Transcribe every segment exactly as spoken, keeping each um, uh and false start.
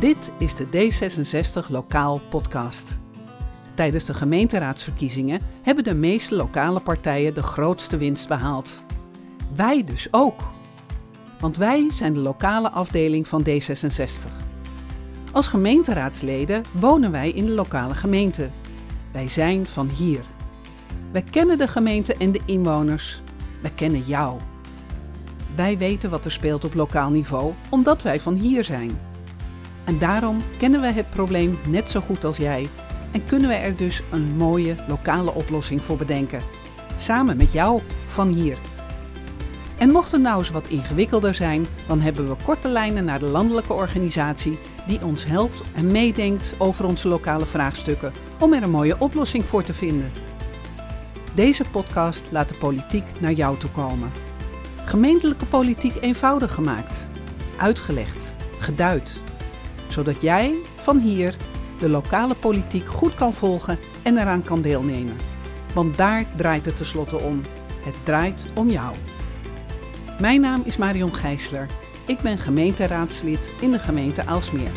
Dit is de D zesenzestig Lokaal podcast. Tijdens de gemeenteraadsverkiezingen hebben de meeste lokale partijen de grootste winst behaald. Wij dus ook. Want wij zijn de lokale afdeling van D zesenzestig. Als gemeenteraadsleden wonen wij in de lokale gemeente. Wij zijn van hier. Wij kennen de gemeente en de inwoners. Wij kennen jou. Wij weten wat er speelt op lokaal niveau, omdat wij van hier zijn. En daarom kennen we het probleem net zo goed als jij en kunnen we er dus een mooie lokale oplossing voor bedenken. Samen met jou van hier. En mocht het nou eens wat ingewikkelder zijn, dan hebben we korte lijnen naar de landelijke organisatie die ons helpt en meedenkt over onze lokale vraagstukken om er een mooie oplossing voor te vinden. Deze podcast laat de politiek naar jou toe komen. Gemeentelijke politiek eenvoudig gemaakt, uitgelegd, geduid, zodat jij van hier de lokale politiek goed kan volgen en eraan kan deelnemen. Want daar draait het tenslotte om. Het draait om jou. Mijn naam is Marion Gijsler. Ik ben gemeenteraadslid in de gemeente Aalsmeer.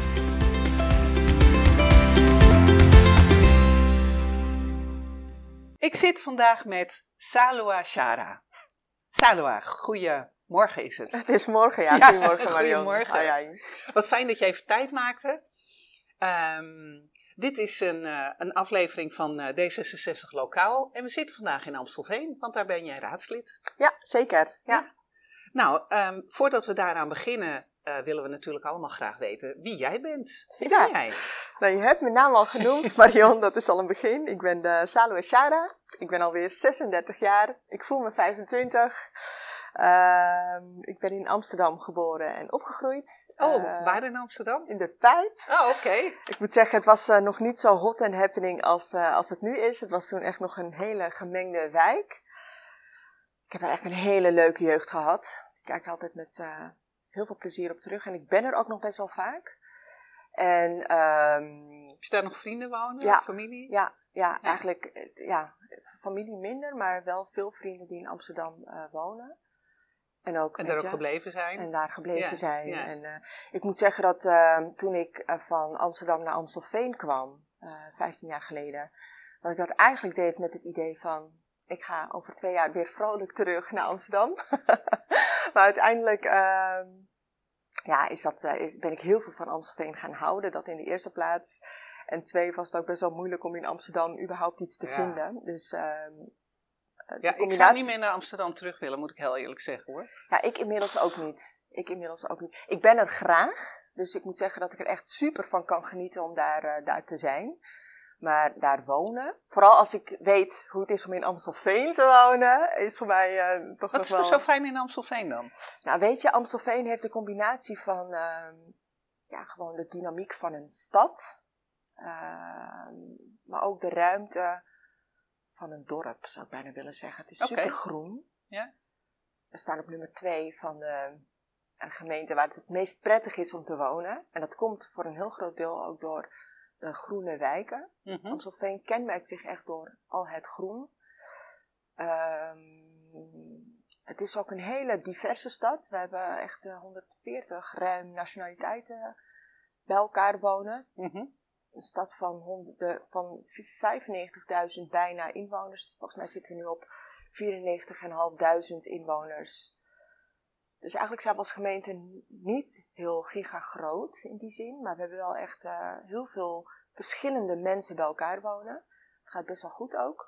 Ik zit vandaag met Salwa Shara. Salwa, goedemorgen is het. Het is morgen, ja. ja Goedemorgen, Marion. Goedemorgen. Ai, ai. Wat fijn dat je even tijd maakte. Um, dit is een, uh, een aflevering van uh, D zesenzestig Lokaal. En we zitten vandaag in Amstelveen, want daar ben jij raadslid. Ja, zeker. Ja. Ja. Nou, um, voordat we daaraan beginnen, uh, willen we natuurlijk allemaal graag weten wie jij bent. Wie ja. ben jij? Nou, je hebt mijn naam al genoemd, Marion, dat is al een begin. Ik ben de Salwa Shara. Ik ben alweer zesendertig jaar. Ik voel me vijfentwintig. Uh, ik ben in Amsterdam geboren en opgegroeid. Oh, uh, waar in Amsterdam? In de Pijp. Oh, oké. Okay. Ik moet zeggen, het was uh, nog niet zo hot and happening als, uh, als het nu is. Het was toen echt nog een hele gemengde wijk. Ik heb er echt een hele leuke jeugd gehad. Ik kijk er altijd met uh, heel veel plezier op terug. En ik ben er ook nog best wel vaak. En, um, heb je daar nog vrienden wonen? Ja, familie? Ja, ja, ja, eigenlijk ja, familie minder, maar wel veel vrienden die in Amsterdam uh, wonen. En, ook, en daar ook je, gebleven zijn. En daar gebleven ja, zijn. Ja. En uh, ik moet zeggen dat uh, toen ik uh, van Amsterdam naar Amstelveen kwam, uh, vijftien jaar geleden, dat ik dat eigenlijk deed met het idee van, ik ga over twee jaar weer vrolijk terug naar Amsterdam. Maar uiteindelijk uh, ja, is dat, uh, is, ben ik heel veel van Amstelveen gaan houden, dat in de eerste plaats. En twee, was het ook best wel moeilijk om in Amsterdam überhaupt iets te ja. vinden. Dus... Uh, Ja, combinatie... ik zou niet meer naar Amsterdam terug willen, moet ik heel eerlijk zeggen hoor. Ja, ik inmiddels ook niet. Ik inmiddels ook niet. Ik ben er graag, dus ik moet zeggen dat ik er echt super van kan genieten om daar, uh, daar te zijn. Maar daar wonen, vooral als ik weet hoe het is om in Amstelveen te wonen, is voor mij uh, toch Wat nog is wel... er zo fijn in Amstelveen dan? Nou weet je, Amstelveen heeft de combinatie van uh, ja, gewoon de dynamiek van een stad, uh, maar ook de ruimte van een dorp, zou ik bijna willen zeggen. Het is okay. super groen. Ja. We staan op nummer twee van de een gemeente waar het het meest prettig is om te wonen. En dat komt voor een heel groot deel ook door de groene wijken. Mm-hmm. Amstelveen kenmerkt zich echt door al het groen. Um, het is ook een hele diverse stad. We hebben echt uh, honderdveertig ruim nationaliteiten bij elkaar wonen. Mm-hmm. Een stad van, honderd, van vijfennegentigduizend bijna inwoners. Volgens mij zitten we nu op vierennegentigduizend vijfhonderd inwoners. Dus eigenlijk zijn we als gemeente niet heel gigagroot in die zin. Maar we hebben wel echt uh, heel veel verschillende mensen bij elkaar wonen. Het gaat best wel goed ook.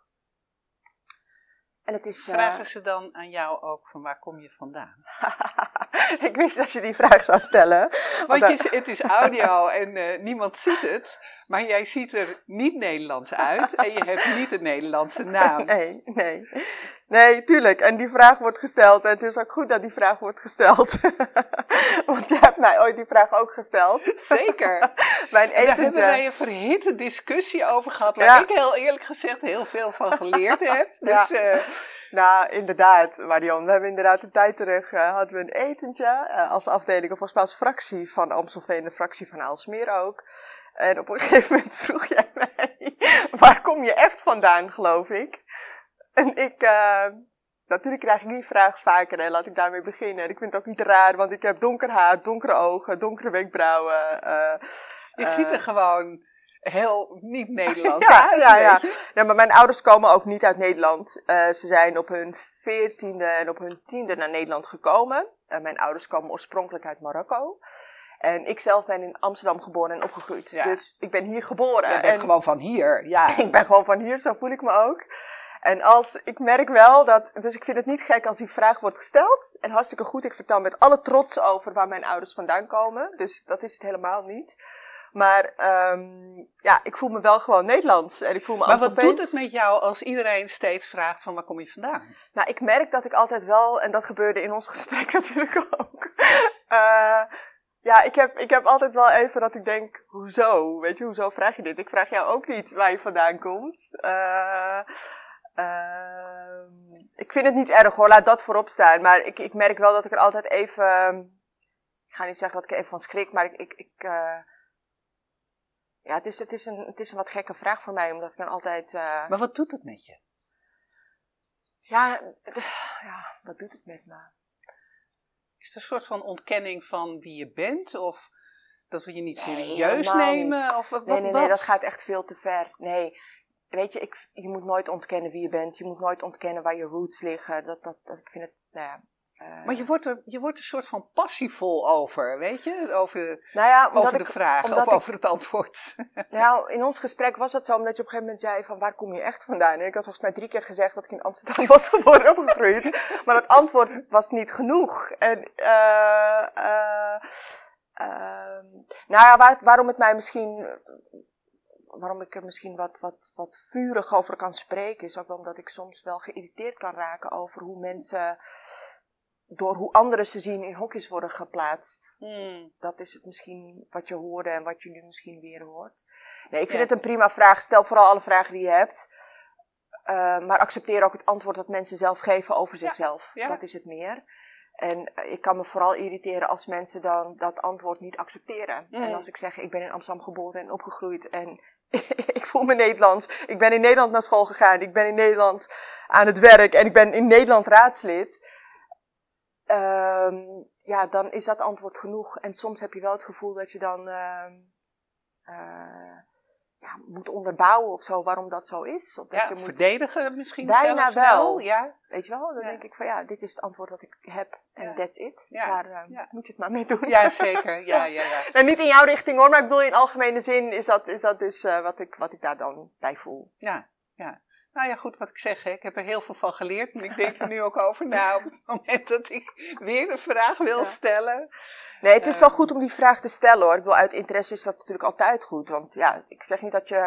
En het is, uh... Vragen ze dan aan jou ook van waar kom je vandaan? Ik wist dat je die vraag zou stellen. Want je, het is audio en uh, niemand ziet het. Maar jij ziet er niet Nederlands uit. En je hebt niet een Nederlandse naam. Nee, nee. Nee, tuurlijk. En die vraag wordt gesteld. En het is ook goed dat die vraag wordt gesteld. Want je hebt mij ooit die vraag ook gesteld. Zeker. Bij een etentje. Daar hebben wij een verhitte discussie over gehad. Waar ja. ik heel eerlijk gezegd heel veel van geleerd heb. Dus... Ja. Uh, Nou, inderdaad, Marion. We hebben inderdaad een tijd terug, uh, hadden we een etentje uh, als afdeling, of volgens mij als fractie van Amstelveen, de fractie van Aalsmeer ook. En op een gegeven moment vroeg jij mij, waar kom je echt vandaan, geloof ik? En ik, uh, natuurlijk krijg ik die vraag vaker en laat ik daarmee beginnen. En ik vind het ook niet raar, want ik heb donker haar, donkere ogen, donkere wenkbrauwen. Uh, je uh, ziet er gewoon heel niet Nederlands ja, uit, ja, ja. weet je? Ja, maar mijn ouders komen ook niet uit Nederland. Uh, ze zijn op hun veertiende en op hun tiende naar Nederland gekomen. Uh, mijn ouders komen oorspronkelijk uit Marokko. En ik zelf ben in Amsterdam geboren en opgegroeid. Ja. Dus ik ben hier geboren. Je bent en gewoon van hier, ja. Ik ben gewoon van hier, zo voel ik me ook. En als, ik merk wel dat, dus ik vind het niet gek als die vraag wordt gesteld. En hartstikke goed, ik vertel met alle trots over waar mijn ouders vandaan komen. Dus dat is het helemaal niet. Maar um, ja, ik voel me wel gewoon Nederlands. En ik voel me maar wat Amstelveens. doet het met jou als iedereen steeds vraagt van waar kom je vandaan? Nou, ik merk dat ik altijd wel, en dat gebeurde in ons gesprek natuurlijk ook. uh, Ja, ik heb, ik heb altijd wel even dat ik denk, hoezo? Weet je, hoezo vraag je dit? Ik vraag jou ook niet waar je vandaan komt. Uh, uh, ik vind het niet erg hoor, laat dat voorop staan. Maar ik, ik merk wel dat ik er altijd even, ik ga niet zeggen dat ik er even van schrik, maar ik, ik, ik uh, ja, het is, het, is een, het is een wat gekke vraag voor mij, omdat ik dan altijd... Uh, maar wat doet het met je? Ja, ja, wat doet het met me? Is het een soort van ontkenning van wie je bent? Of dat we je niet nee, serieus nemen? Niet. Of, wat, nee, nee, wat? nee, dat gaat echt veel te ver. Nee, weet je, ik, je moet nooit ontkennen wie je bent. Je moet nooit ontkennen waar je roots liggen. Dat, dat, dat, ik vind het, nou ja... Uh, maar je wordt, er, je wordt er een soort van passievol over, weet je? Over de, nou ja, over de ik, vraag of ik, over het antwoord. Nou, in ons gesprek was het zo, omdat je op een gegeven moment zei van waar kom je echt vandaan? En ik had volgens mij drie keer gezegd dat ik in Amsterdam was geboren en opgegroeid. Maar het antwoord was niet genoeg. En, uh, uh, uh, nou ja, waar, waarom het mij misschien... Waarom ik er misschien wat, wat, wat vurig over kan spreken, is ook wel omdat ik soms wel geïrriteerd kan raken over hoe mensen, door hoe anderen ze zien, in hokjes worden geplaatst. Hmm. Dat is het misschien wat je hoorde en wat je nu misschien weer hoort. Nee, ik vind ja. het een prima vraag. Stel vooral alle vragen die je hebt. Uh, maar accepteer ook het antwoord dat mensen zelf geven over zichzelf. Ja. Ja. Dat is het meer. En ik kan me vooral irriteren als mensen dan dat antwoord niet accepteren. Mm. En als ik zeg, ik ben in Amsterdam geboren en opgegroeid en ik voel me Nederlands. Ik ben in Nederland naar school gegaan. Ik ben in Nederland aan het werk en ik ben in Nederland raadslid. Um, ja, dan is dat antwoord genoeg. En soms heb je wel het gevoel dat je dan uh, uh, ja, moet onderbouwen of zo waarom dat zo is. Of dat ja, je moet verdedigen misschien bijna zelfs wel. wel. Ja. Weet je wel, dan ja. denk ik van ja, dit is het antwoord dat ik heb en ja. that's it. Ja. Daar uh, ja. moet je het maar mee doen. Ja, zeker. Ja, ja, ja. En niet in jouw richting hoor, maar ik bedoel in algemene zin is dat, is dat dus uh, wat, ik, wat ik daar dan bij voel. Ja, ja. Nou ja, goed wat ik zeg. Hè. Ik heb er heel veel van geleerd. En ik denk er nu ook over na op het moment dat ik weer een vraag wil ja. stellen. Nee, het is uh, wel goed om die vraag te stellen hoor. Ik bedoel, uit interesse is dat natuurlijk altijd goed. Want ja, ik zeg niet dat je...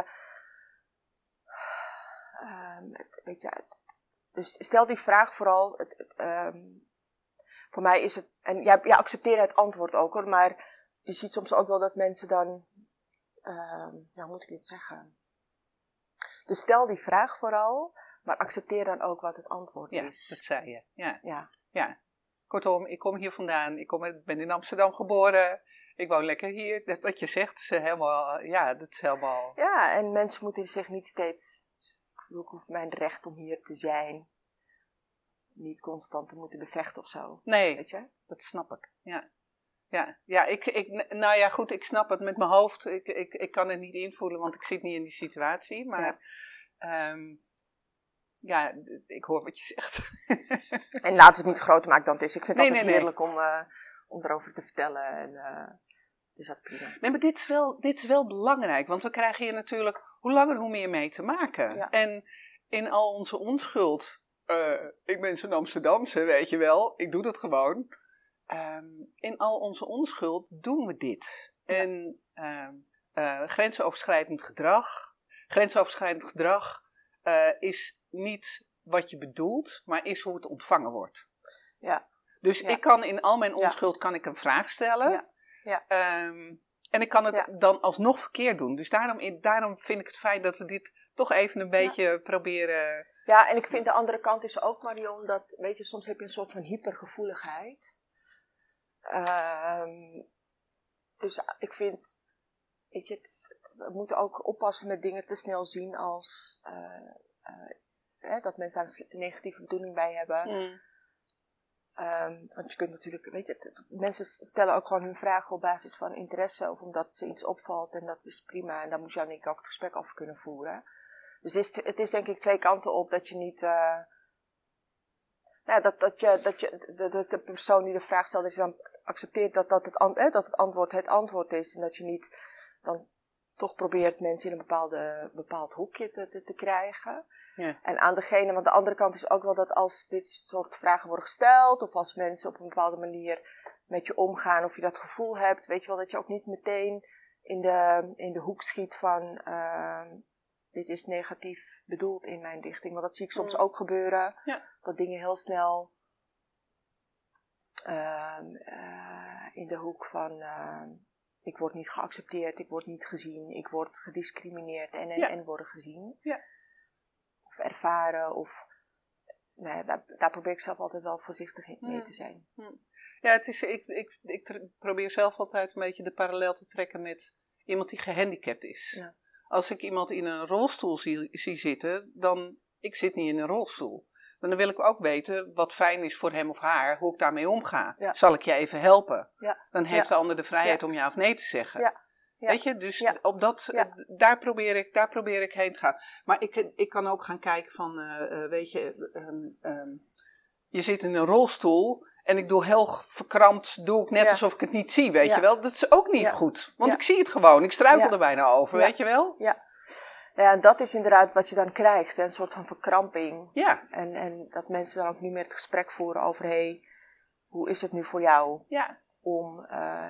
Uh, weet je, dus stel die vraag vooral. Het, het, um, voor mij is het... En ja, ja, accepteer het antwoord ook hoor. Maar je ziet soms ook wel dat mensen dan... Uh, ja, hoe moet ik dit zeggen? Dus stel die vraag vooral, maar accepteer dan ook wat het antwoord ja, is. Ja, dat zei je. Ja. Ja. ja. Kortom, ik kom hier vandaan. Ik kom, ben in Amsterdam geboren. Ik woon lekker hier. Wat je zegt, is helemaal... Ja, dat is helemaal... Ja, en mensen moeten zich niet steeds... Ik hoef mijn recht om hier te zijn. Niet constant te moeten bevechten of zo. Nee, weet je? Dat snap ik. Ja. Ja, ja ik, ik, nou ja, goed, ik snap het met mijn hoofd. Ik, ik, ik kan het niet invoelen, want ik zit niet in die situatie. Maar ja, um, ja ik hoor wat je zegt. En laten we het niet groter maken dan het is. Ik vind het nee, altijd nee, heerlijk nee. om, uh, om erover te vertellen. En, uh, dus dat is prima. Nee, maar dit is, wel, dit is wel belangrijk. Want we krijgen hier natuurlijk hoe langer hoe meer mee te maken. Ja. En in al onze onschuld. Uh, ik ben zo'n Amsterdamse, weet je wel. Ik doe dat gewoon. Um, in al onze onschuld doen we dit. Ja. En um, uh, grensoverschrijdend gedrag. Grensoverschrijdend gedrag uh, is niet wat je bedoelt, maar is hoe het ontvangen wordt. Ja. Dus ja. ik kan in al mijn onschuld ja. kan ik een vraag stellen. Ja. Ja. Um, en ik kan het ja. dan alsnog verkeerd doen. Dus daarom, daarom vind ik het fijn dat we dit toch even een beetje ja. proberen. Ja, en ik vind de andere kant is ook, Marion, dat, weet je, soms heb je een soort van hypergevoeligheid. Um, dus ik vind, weet je, we moeten ook oppassen met dingen te snel zien als, uh, uh, hè, dat mensen daar een negatieve bedoeling bij hebben. Mm. Um, want je kunt natuurlijk, weet je, het, het, mensen stellen ook gewoon hun vragen op basis van interesse of omdat ze iets opvalt en dat is prima. En daar moet je dan denk ik ook het gesprek over kunnen voeren. Dus het is, het is denk ik twee kanten op dat je niet, uh, nou, dat, dat je, dat je, de, de persoon die de vraag stelt, dat je dan accepteert dat, dat, het, eh, dat het antwoord het antwoord is en dat je niet dan toch probeert mensen in een bepaalde, bepaald hoekje te, te, te krijgen. Ja. En aan degene, want de andere kant is ook wel dat als dit soort vragen worden gesteld, of als mensen op een bepaalde manier met je omgaan, of je dat gevoel hebt, weet je wel, dat je ook niet meteen in de, in de hoek schiet van, uh, dit is negatief bedoeld in mijn richting. Want dat zie ik soms mm. ook gebeuren, ja. dat dingen heel snel uh, uh, in de hoek van, uh, ik word niet geaccepteerd, ik word niet gezien, ik word gediscrimineerd en en, ja. en worden gezien. Ja. Of ervaren, of nou ja, daar, daar probeer ik zelf altijd wel voorzichtig in mee te zijn. Ja, het is, ik, ik, ik probeer zelf altijd een beetje de parallel te trekken met iemand die gehandicapt is. Ja. Als ik iemand in een rolstoel zie, zie zitten, dan, ik zit niet in een rolstoel. Maar dan wil ik ook weten wat fijn is voor hem of haar, hoe ik daarmee omga. Ja. Zal ik je even helpen? Ja. Dan heeft ja. de ander de vrijheid ja. om ja of nee te zeggen. Ja. Ja. Weet je, dus ja. op dat, ja. daar, probeer ik, daar probeer ik heen te gaan. Maar ik, ik kan ook gaan kijken van, uh, uh, weet je, um, um, je zit in een rolstoel en ik doe heel verkrampt, doe ik net ja. alsof ik het niet zie, weet ja. je wel. Dat is ook niet ja. goed, want ja. ik zie het gewoon, ik struikel ja. er bijna over, ja. weet je wel. Ja. Ja, en dat is inderdaad wat je dan krijgt, een soort van verkramping. Ja. En, en dat mensen dan ook niet meer het gesprek voeren over, hé, hey, hoe is het nu voor jou ja. om uh,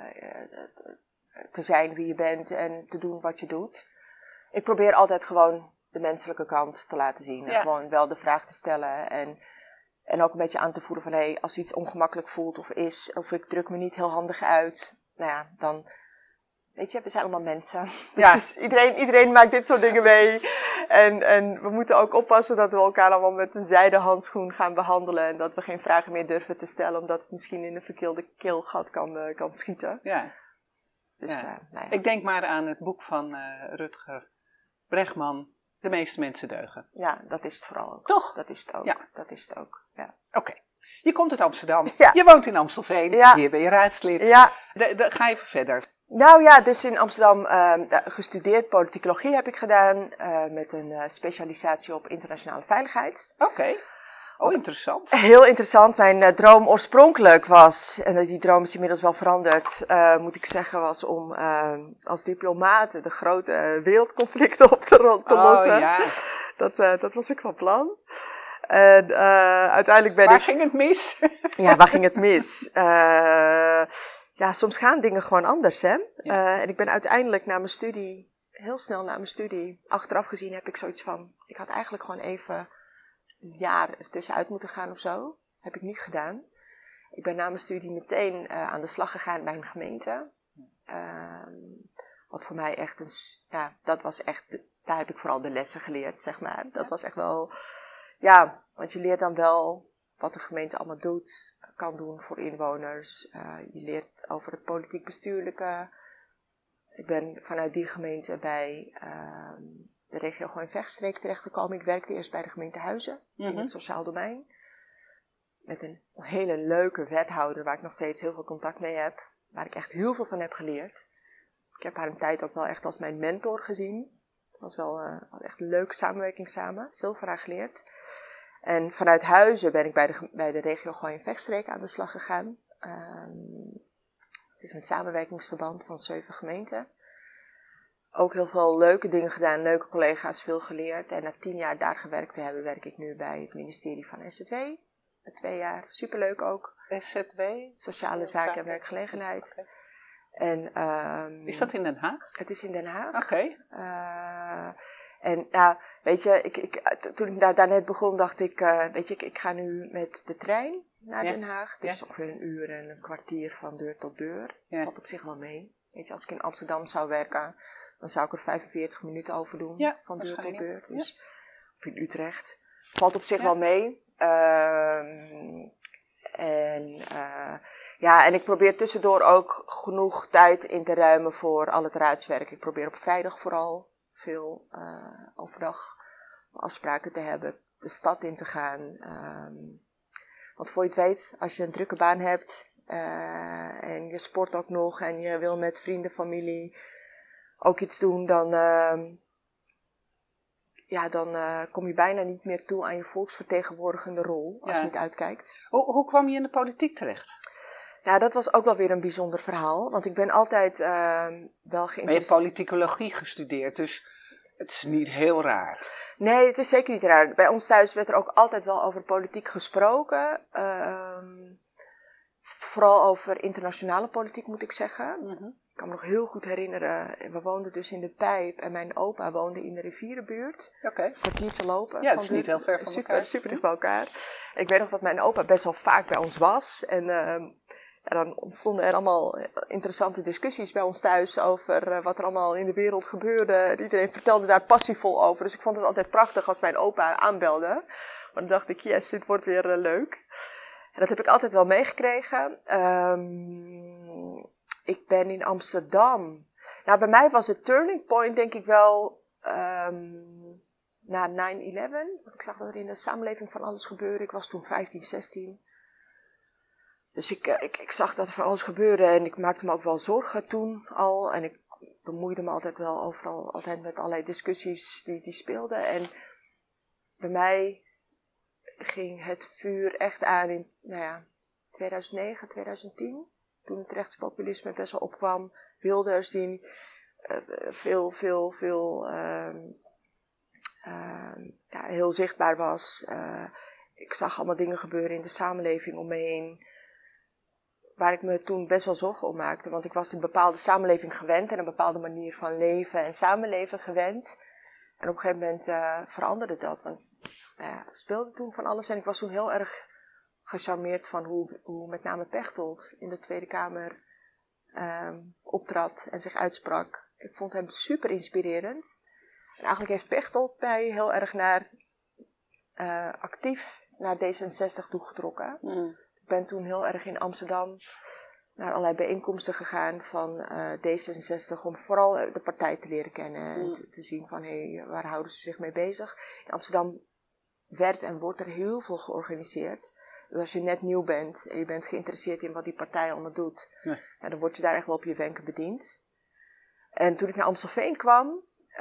te zijn wie je bent en te doen wat je doet. Ik probeer altijd gewoon de menselijke kant te laten zien. En ja. gewoon wel de vraag te stellen. En, en ook een beetje aan te voeren van, hé, hey, als iets ongemakkelijk voelt of is, of ik druk me niet heel handig uit. Nou ja, dan, weet je, we zijn allemaal mensen. Ja. Dus iedereen, iedereen maakt dit soort dingen mee. En, en we moeten ook oppassen dat we elkaar allemaal met een zijden handschoen gaan behandelen. En dat we geen vragen meer durven te stellen, omdat het misschien in een verkeelde keelgat kan, uh, kan schieten. Ja. Dus, ja. Uh, nou ja. Ik denk maar aan het boek van uh, Rutger Bregman, De meeste mensen deugen. Ja, dat is het vooral ook. Toch? Dat is het ook. Ja. Dat is het ook, ja. Oké. Okay. Je komt uit Amsterdam. Ja. Je woont in Amstelveen. Ja. Hier ben je raadslid. Ja. De, de, ga even verder. Nou ja, dus in Amsterdam uh, gestudeerd politicologie heb ik gedaan. Uh, met een uh, specialisatie op internationale veiligheid. Oké. Okay. Oh, interessant. Heel interessant. Mijn uh, droom oorspronkelijk was, en die droom is inmiddels wel veranderd, uh, moet ik zeggen, was om uh, als diplomaat de grote uh, wereldconflicten op te, ro- te oh, lossen. Ja. Dat, uh, dat was ik van plan. En uh, uiteindelijk ben waar ik... Waar ging het mis? Ja, waar ging het mis? Uh, ja, soms gaan dingen gewoon anders, hè. Ja. Uh, en ik ben uiteindelijk na mijn studie, heel snel na mijn studie, achteraf gezien heb ik zoiets van, ik had eigenlijk gewoon even een jaar ertussenuit moeten gaan of zo. Heb ik niet gedaan. Ik ben na mijn studie meteen uh, aan de slag gegaan bij een gemeente. Uh, wat voor mij echt een, ja, dat was echt, daar heb ik vooral de lessen geleerd, zeg maar. Dat ja. was echt wel, ja, want je leert dan wel wat de gemeente allemaal doet, kan doen voor inwoners. Uh, je leert over het politiek-bestuurlijke. Ik ben vanuit die gemeente bij uh, de regio Gooi-Vechtstreek terechtgekomen. Ik werkte eerst bij de gemeente Huizen, mm-hmm. in het sociaal domein. Met een hele leuke wethouder, waar ik nog steeds heel veel contact mee heb. Waar ik echt heel veel van heb geleerd. Ik heb haar een tijd ook wel echt als mijn mentor gezien. Het was wel uh, echt een leuke samenwerking samen. Veel van haar geleerd. En vanuit Huizen ben ik bij de, bij de regio Gooi-Vechtstreek aan de slag gegaan. Um, het is een samenwerkingsverband van zeven gemeenten. Ook heel veel leuke dingen gedaan, leuke collega's, veel geleerd. En na tien jaar daar gewerkt te hebben, werk ik nu bij het ministerie van S Z W. Twee jaar, superleuk ook. S Z W? Sociale Zaken en Werkgelegenheid. Okay. En, um, is dat in Den Haag? Het is in Den Haag. Oké. Okay. Uh, en nou, weet je, ik, ik, toen ik daar, daar net begon, dacht ik, uh, weet je, ik, ik ga nu met de trein naar ja. Den Haag. Het is ja. ongeveer een uur en een kwartier van deur tot deur. Ja. Valt op zich wel mee. Weet je, als ik in Amsterdam zou werken, dan zou ik er vijfenveertig minuten over doen. Ja, van deur tot deur. Dus, ja. Of in Utrecht. Valt op zich ja. wel mee. Um, en, uh, ja, en ik probeer tussendoor ook genoeg tijd in te ruimen voor al het raadswerk. Ik probeer op vrijdag vooral veel uh, overdag afspraken te hebben. de stad in te gaan. Um, want voor je het weet, als je een drukke baan hebt uh, en je sport ook nog en je wil met vrienden, familie ook iets doen, dan, uh, ja, dan uh, kom je bijna niet meer toe aan je volksvertegenwoordigende rol, als ja. je niet uitkijkt. Hoe, hoe kwam je in de politiek terecht? Nou, dat was ook wel weer een bijzonder verhaal, want ik ben altijd uh, wel geïnteresseerd. Maar je hebt politicologie gestudeerd, dus het is niet heel raar. Nee, het is zeker niet raar. Bij ons thuis werd er ook altijd wel over politiek gesproken. Uh, vooral over internationale politiek, moet ik zeggen. Mm-hmm. Ik kan me nog heel goed herinneren, we woonden dus in de Pijp en mijn opa woonde in de rivierenbuurt. Oké. Okay. Een kwartier te lopen. Ja, het is de, niet heel ver van super, elkaar. Super dicht bij elkaar. Ik weet nog dat mijn opa best wel vaak bij ons was. En uh, ja, dan ontstonden er allemaal interessante discussies bij ons thuis over uh, wat er allemaal in de wereld gebeurde. Iedereen vertelde daar passievol over. Dus ik vond het altijd prachtig als mijn opa aanbelde. Maar dan dacht ik, yes, dit wordt weer uh, leuk. En dat heb ik altijd wel meegekregen. Um, ik ben in Amsterdam. Nou, bij mij was het turning point denk ik wel um, na nine eleven. Want ik zag dat er in de samenleving van alles gebeurde. Ik was toen vijftien, zestien. Dus ik, ik, ik zag dat er van alles gebeurde en ik maakte me ook wel zorgen toen al. En ik bemoeide me altijd wel overal, altijd met allerlei discussies die, die speelden. En bij mij ging het vuur echt aan in, nou ja, tweeduizend negen, tweeduizend tien. Toen het rechtspopulisme best wel opkwam. Wilders die uh, veel, veel, veel uh, uh, ja, heel zichtbaar was. Uh, ik zag allemaal dingen gebeuren in de samenleving om me heen. Waar ik me toen best wel zorgen om maakte. Want ik was een bepaalde samenleving gewend. En een bepaalde manier van leven en samenleven gewend. En op een gegeven moment uh, veranderde dat. Want nou ja, speelde toen van alles. En ik was toen heel erg gecharmeerd van hoe, hoe met name Pechtold in de Tweede Kamer um, optrad en zich uitsprak. Ik vond hem super inspirerend. En eigenlijk heeft Pechtold mij heel erg naar, uh, actief naar D zesenzestig toegetrokken. Mm. Ik ben toen heel erg in Amsterdam naar allerlei bijeenkomsten gegaan van uh, D zesenzestig om vooral de partij te leren kennen en te, te zien van hé, hey, waar houden ze zich mee bezig. In Amsterdam werd en wordt er heel veel georganiseerd. Dus als je net nieuw bent en je bent geïnteresseerd in wat die partij allemaal doet, nee. ja, dan word je daar echt wel op je wenken bediend. En toen ik naar Amstelveen kwam,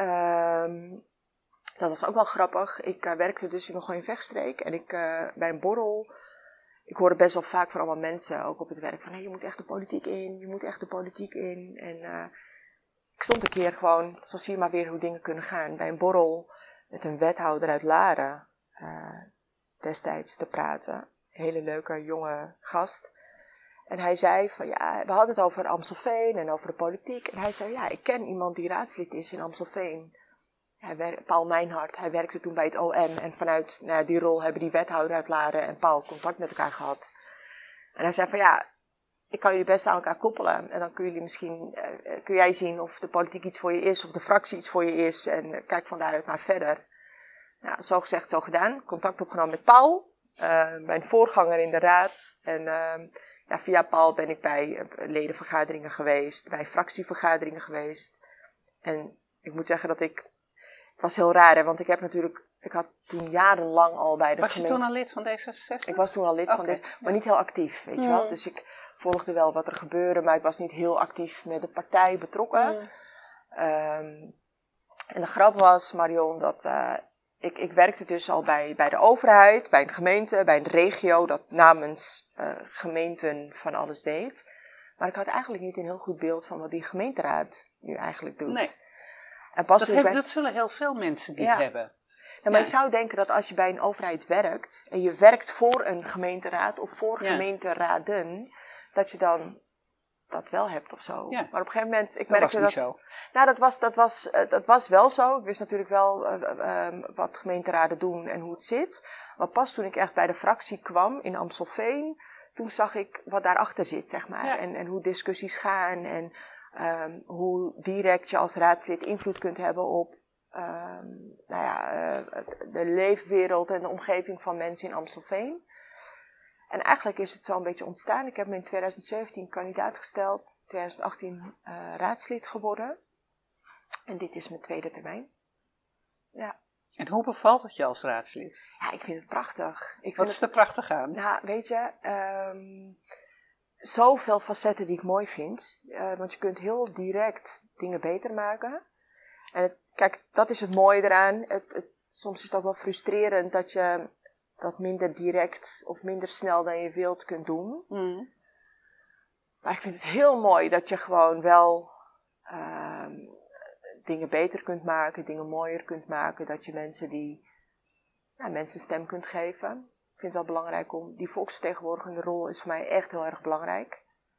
um, dat was ook wel grappig. Ik uh, werkte dus in een vechtstreek en ik uh, bij een borrel. Ik hoorde best wel vaak van allemaal mensen, ook op het werk, van hey, je moet echt de politiek in, je moet echt de politiek in. En uh, ik stond een keer gewoon, zo zie je maar weer hoe dingen kunnen gaan, bij een borrel met een wethouder uit Laren uh, destijds te praten. Een hele leuke, jonge gast. En hij zei van ja, we hadden het over Amstelveen en over de politiek. En hij zei ja, ik ken iemand die raadslid is in Amstelveen. Hij wer- Paul Mijnhart, hij werkte toen bij het O M en vanuit nou, die rol hebben die wethouder uit Laren en Paul contact met elkaar gehad. En hij zei van ja, ik kan jullie best aan elkaar koppelen en dan kun jullie misschien, uh, kun jij zien of de politiek iets voor je is of de fractie iets voor je is en uh, kijk van daaruit maar verder. Nou, zo gezegd, zo gedaan. Contact opgenomen met Paul, uh, mijn voorganger in de raad en uh, ja, via Paul ben ik bij uh, ledenvergaderingen geweest, bij fractievergaderingen geweest en ik moet zeggen dat ik het was heel raar, hè, want ik heb natuurlijk, ik had toen jarenlang al bij de was gemeente... Was je toen al lid van D zesenzestig? Ik was toen al lid okay. van D zesenzestig, maar niet heel actief, weet mm. je wel. Dus ik volgde wel wat er gebeurde, maar ik was niet heel actief met de partij betrokken. Mm. Um, en de grap was, Marion, dat uh, ik, ik werkte dus al bij, bij de overheid, bij een gemeente, bij een regio, dat namens uh, gemeenten van alles deed. Maar ik had eigenlijk niet een heel goed beeld van wat die gemeenteraad nu eigenlijk doet. Nee. En pas dat, heb, bij... dat zullen heel veel mensen niet ja. hebben. Ja, maar ja. je zou denken dat als je bij een overheid werkt, en je werkt voor een gemeenteraad of voor ja. gemeenteraden, dat je dan dat wel hebt of zo. Ja. Maar op een gegeven moment, ik dat merkte was dat... Niet zo. Nou, dat was, dat, was, uh, dat was wel zo. Ik wist natuurlijk wel uh, uh, um, wat gemeenteraden doen en hoe het zit. Maar pas toen ik echt bij de fractie kwam in Amstelveen, toen zag ik wat daarachter zit, zeg maar. Ja. En, en hoe discussies gaan en um, hoe direct je als raadslid invloed kunt hebben op um, nou ja, uh, de leefwereld en de omgeving van mensen in Amstelveen. En eigenlijk is het zo een beetje ontstaan. Ik heb me in twintig zeventien kandidaat gesteld, twintig achttien uh, raadslid geworden. En dit is mijn tweede termijn. Ja. En hoe bevalt het je als raadslid? Ja, ik vind het prachtig. Ik vind Wat is er prachtig aan? Nou, weet je, um, zoveel facetten die ik mooi vind. Uh, want je kunt heel direct dingen beter maken. En het, kijk, dat is het mooie eraan. Het, het, soms is het ook wel frustrerend dat je dat minder direct of minder snel dan je wilt kunt doen. Mm. Maar ik vind het heel mooi dat je gewoon wel um, dingen beter kunt maken, dingen mooier kunt maken. Dat je mensen die, ja, mensen stem kunt geven. Ik vind het wel belangrijk om, die volksvertegenwoordigende rol is voor mij echt heel erg belangrijk.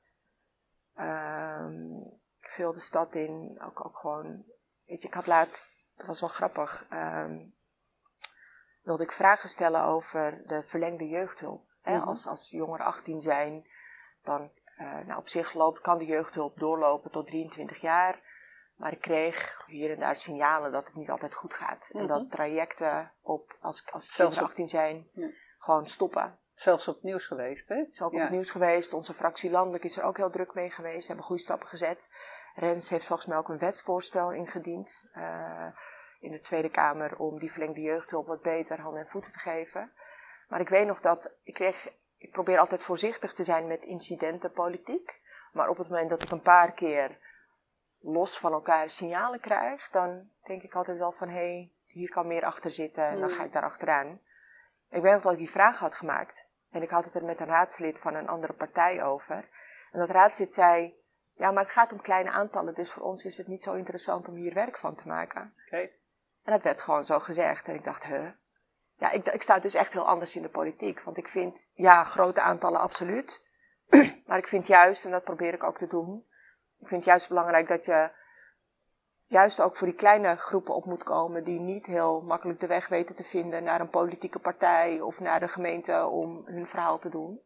Um, ik viel de stad in, ook, ook gewoon, weet je, ik had laatst, dat was wel grappig, um, wilde ik vragen stellen over de verlengde jeugdhulp. Hè? Mm-hmm. Als, als jongeren achttien zijn, dan uh, nou op zich loopt, kan de jeugdhulp doorlopen tot drieëntwintig jaar. Maar ik kreeg hier en daar signalen dat het niet altijd goed gaat. Mm-hmm. En dat trajecten op, als, als ze achttien zijn, ja. gewoon stoppen. Zelfs op het nieuws geweest, hè? Het is ook ja. op het nieuws geweest. Onze fractie landelijk is er ook heel druk mee geweest. We hebben goede stappen gezet. Rens heeft volgens mij ook een wetsvoorstel ingediend uh, in de Tweede Kamer om die verlengde jeugdhulp wat beter handen en voeten te geven. Maar ik weet nog dat, ik kreeg, ik probeer altijd voorzichtig te zijn met incidentenpolitiek. Maar op het moment dat ik een paar keer los van elkaar signalen krijg, dan denk ik altijd wel van, hé, hey, hier kan meer achter zitten en dan ga ik daar achteraan. Ik weet nog dat ik die vraag had gemaakt. En ik had het er met een raadslid van een andere partij over. En dat raadslid zei, ja, maar het gaat om kleine aantallen, dus voor ons is het niet zo interessant om hier werk van te maken. Okay. En dat werd gewoon zo gezegd. En ik dacht, huh? Ja, ik, ik sta dus echt heel anders in de politiek. Want ik vind, ja, grote aantallen absoluut. Maar ik vind juist, en dat probeer ik ook te doen, ik vind het juist belangrijk dat je juist ook voor die kleine groepen op moet komen die niet heel makkelijk de weg weten te vinden naar een politieke partij of naar de gemeente om hun verhaal te doen.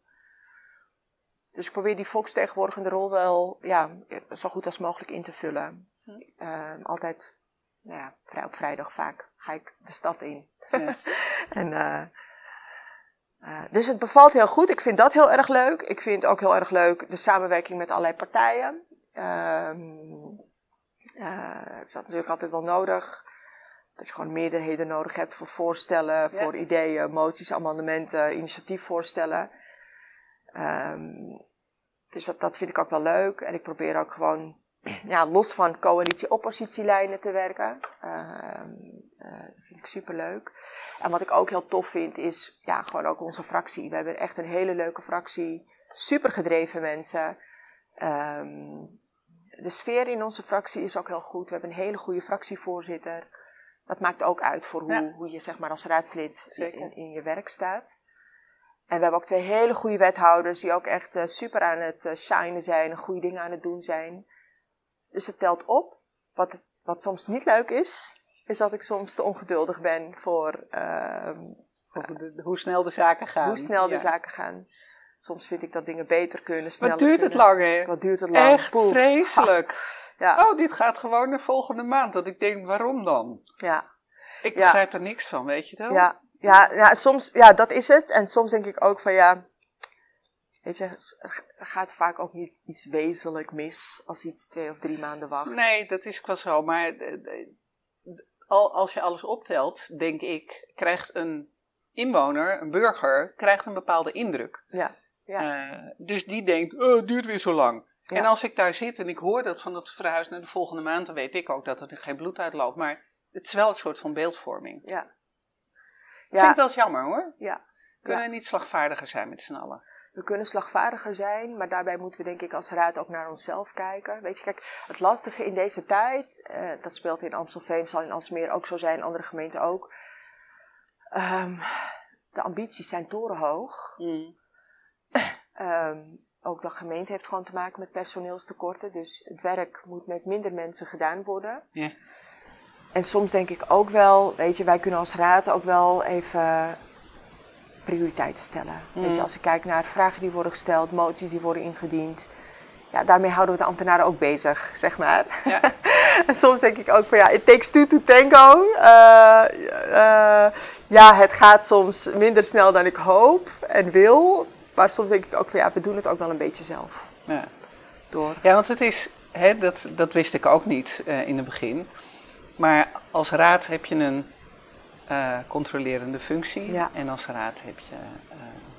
Dus ik probeer die volksvertegenwoordigende rol wel, ja, zo goed als mogelijk in te vullen. Hm. Uh, altijd, nou ja, vrij op vrijdag vaak ga ik de stad in. Ja. en, uh, uh, dus het bevalt heel goed. Ik vind dat heel erg leuk. Ik vind ook heel erg leuk de samenwerking met allerlei partijen. Um, Uh, het is natuurlijk altijd wel nodig dat je gewoon meerderheden nodig hebt voor voorstellen, ja. voor ideeën, moties, amendementen, initiatiefvoorstellen. Um, dus dat, dat vind ik ook wel leuk. En ik probeer ook gewoon ja, los van coalitie-oppositielijnen te werken. Uh, uh, dat vind ik superleuk. En wat ik ook heel tof vind is ja, gewoon ook onze fractie. We hebben echt een hele leuke fractie. Super gedreven mensen. Um, De sfeer in onze fractie is ook heel goed. We hebben een hele goede fractievoorzitter. Dat maakt ook uit voor hoe, ja. hoe je zeg maar als raadslid in, in je werk staat. En we hebben ook twee hele goede wethouders die ook echt uh, super aan het uh, shinen zijn en goede dingen aan het doen zijn. Dus het telt op. Wat, wat soms niet leuk is, is dat ik soms te ongeduldig ben voor, uh, voor de, de, hoe snel de zaken gaan. Hoe snel ja. de zaken gaan. Soms vind ik dat dingen beter kunnen, sneller Wat duurt kunnen. het lang, hè? Wat duurt het lang? Echt Poeh. vreselijk. Ja. Oh, dit gaat gewoon de volgende maand. Dat ik denk, waarom dan? Ja. Ik ja. begrijp er niks van, weet je wel? Ja. Ja, ja, soms, ja, dat is het. En soms denk ik ook van, ja, weet je, er gaat vaak ook niet iets wezenlijk mis als iets twee of drie maanden wacht. Nee, dat is wel zo. Maar als je alles optelt, denk ik, krijgt een inwoner, een burger, krijgt een bepaalde indruk. Ja. Ja. Uh, dus die denkt, oh, het duurt weer zo lang. Ja. En als ik daar zit en ik hoor dat van het verhuis naar de volgende maand, dan weet ik ook dat er geen bloed uitloopt. Maar het is wel een soort van beeldvorming. Ja. Dat vind ik wel eens jammer, hoor. Ja. Kunnen ja. we niet slagvaardiger zijn met z'n allen? We kunnen slagvaardiger zijn, maar daarbij moeten we denk ik als raad ook naar onszelf kijken. Weet je, kijk, het lastige in deze tijd, uh, dat speelt in Amstelveen, zal in Alsmeer ook zo zijn, andere gemeenten ook. Um, de ambities zijn torenhoog. Mm. um, ook de gemeente heeft gewoon te maken met personeelstekorten. Dus het werk moet met minder mensen gedaan worden. Yeah. En soms denk ik ook wel, weet je, wij kunnen als raad ook wel even prioriteiten stellen. Mm. Weet je, als ik kijk naar vragen die worden gesteld, moties die worden ingediend. Ja, daarmee houden we de ambtenaren ook bezig, zeg maar. Ja. En soms denk ik ook van ja, it takes two to tango. Uh, uh, ja, het gaat soms minder snel dan ik hoop en wil. Maar soms denk ik ook van ja, we doen het ook wel een beetje zelf. Ja, Door. ja want het is, hè, dat, dat wist ik ook niet uh, in het begin. Maar als raad heb je een uh, controlerende functie. Ja. En als raad heb je... Uh,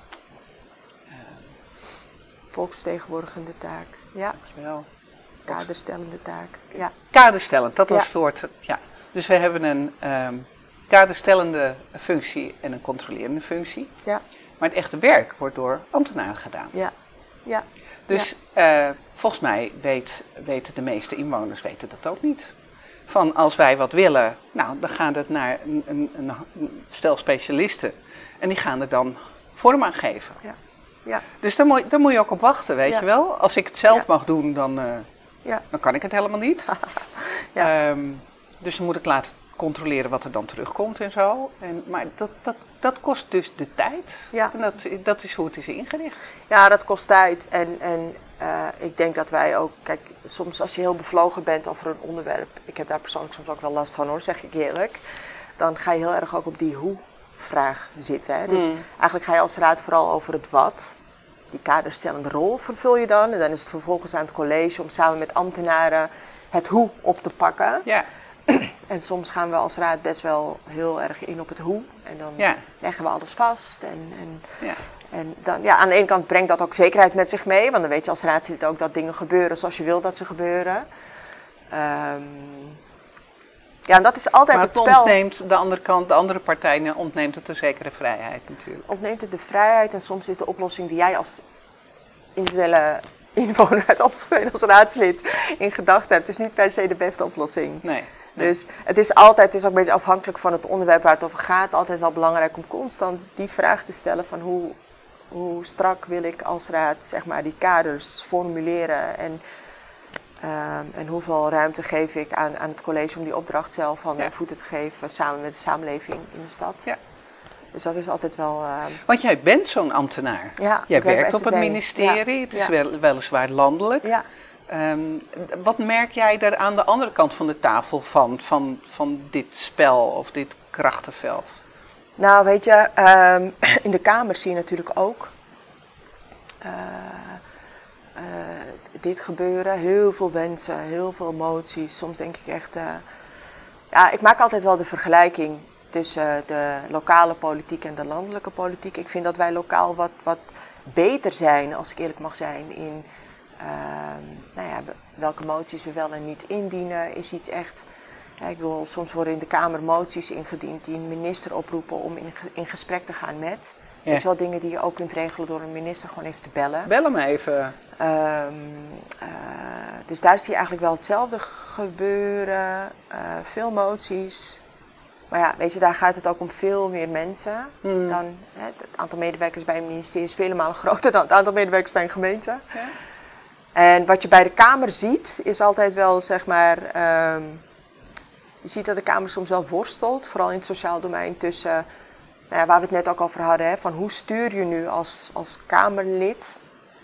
uh, volksvertegenwoordigende taak. Ja. Dankjewel. Kaderstellende taak. Ja. Kaderstellend, dat was ja. het woord. Ja. Dus we hebben een um, kaderstellende functie en een controlerende functie. Ja. Maar het echte werk wordt door ambtenaren gedaan. Ja. Ja. Dus ja. Uh, volgens mij weet, weten de meeste inwoners weten dat ook niet. Van als wij wat willen, nou dan gaat het naar een, een, een stel specialisten. En die gaan er dan vorm aan geven. Ja. Ja. Dus daar moet, daar moet je ook op wachten, weet ja. je wel. Als ik het zelf ja. mag doen, dan, uh, ja. dan kan ik het helemaal niet. ja. um, dus dan moet ik laten controleren wat er dan terugkomt en zo. En, maar dat, dat, dat kost dus de tijd. Ja. En dat, dat is hoe het is ingericht. Ja, dat kost tijd. En, en uh, ik denk dat wij ook... Kijk, soms als je heel bevlogen bent over een onderwerp... Ik heb daar persoonlijk soms ook wel last van hoor, zeg ik eerlijk. Dan ga je heel erg ook op die hoe-vraag zitten. Hè? Dus mm. eigenlijk ga je als raad vooral over het wat. Die kaderstellende rol vervul je dan. En dan is het vervolgens aan het college om samen met ambtenaren het hoe op te pakken. Ja. En soms gaan we als raad best wel heel erg in op het hoe. En dan ja. leggen we alles vast. En, en, ja. en dan, ja, aan de ene kant brengt dat ook zekerheid met zich mee. Want dan weet je als raadslid ook dat dingen gebeuren zoals je wil dat ze gebeuren. Um, ja, en dat is altijd maar het, het spel. ontneemt de andere kant, de andere partij ontneemt het een zekere vrijheid natuurlijk. Ontneemt het de vrijheid en soms is de oplossing die jij als individuele inwoner uit Amstelveen als raadslid in gedachten hebt, is niet per se de beste oplossing. Nee. Nee. Dus het is altijd, het is ook een beetje afhankelijk van het onderwerp waar het over gaat, altijd wel belangrijk om constant die vraag te stellen van hoe, hoe strak wil ik als raad zeg maar die kaders formuleren en, um, en hoeveel ruimte geef ik aan, aan het college om die opdracht zelf handen en voeten te geven samen met de samenleving in de stad. Ja. Dus dat is altijd wel... Uh... Want jij bent zo'n ambtenaar. Ja, jij werkt op het ministerie, ja. het is ja. wel, weliswaar landelijk. Ja. Um, wat merk jij er aan de andere kant van de tafel van, van, van dit spel of dit krachtenveld? Nou, weet je, um, in de Kamer zie je natuurlijk ook uh, uh, dit gebeuren. Heel veel wensen, heel veel moties. Soms denk ik echt... Uh, ja, ik maak altijd wel de vergelijking tussen uh, de lokale politiek en de landelijke politiek. Ik vind dat wij lokaal wat, wat beter zijn, als ik eerlijk mag zijn, in... Uh, nou ja, welke moties we wel en niet indienen, is iets echt... Ja, ik bedoel, soms worden in de Kamer moties ingediend die een minister oproepen om in, in gesprek te gaan met. Ja. Weet je wel, dingen die je ook kunt regelen door een minister gewoon even te bellen. Bel hem even. Um, uh, dus daar zie je eigenlijk wel hetzelfde gebeuren. Uh, veel moties. Maar ja, weet je, daar gaat het ook om veel meer mensen. Hmm. Dan, hè, het aantal medewerkers bij een ministerie is vele malen groter dan het aantal medewerkers bij een gemeente. Ja. En wat je bij de Kamer ziet, is altijd wel, zeg maar... Um, je ziet dat de Kamer soms wel worstelt, vooral in het sociaal domein, tussen... Nou ja, waar we het net ook over hadden, hè, van hoe stuur je nu als, als Kamerlid...